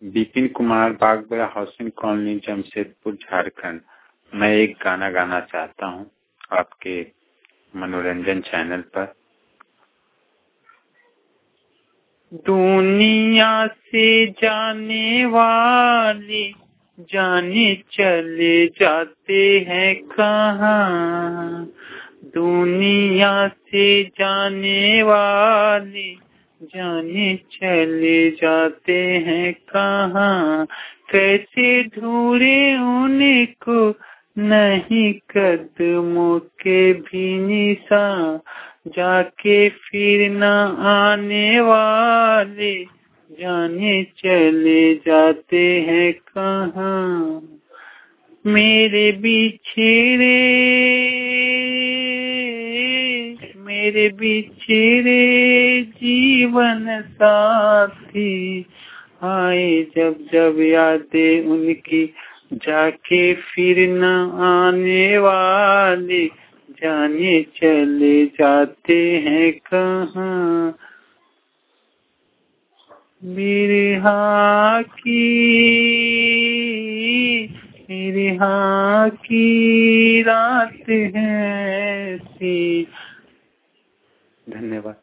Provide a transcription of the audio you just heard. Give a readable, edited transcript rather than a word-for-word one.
Vipin Kumar, Bagbera housing colony, Jamshedpur, Jharkhand. मैं एक गाना गाना चाहता हूँ आपके मनोरंजन चैनल पर। दुनिया से जाने वाले जाने चले जाते हैं कहाँ, दुनिया से जाने वाले जाने चले जाते हैं कहाँ, कैसे ढूंढे उनको नहीं कदमों के भी निशान, जाके फिर न आने वाले जाने चले जाते हैं कहाँ। मेरे बिछड़े जीवन साथी आए जब जब यादें उनकी, जाके फिर न आने वाले जाने चले जाते हैं कहाँ। बिरहा की रात है ऐसी। धन्यवाद।